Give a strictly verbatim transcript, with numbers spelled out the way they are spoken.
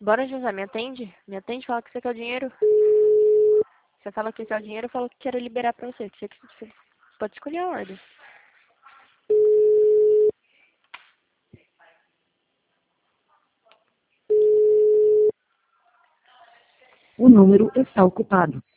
Bora, José, me atende? Me atende, fala que você quer o dinheiro. Você fala que quer o dinheiro, eu falo que quero liberar pra você. Você, você pode escolher a ordem. O número está ocupado.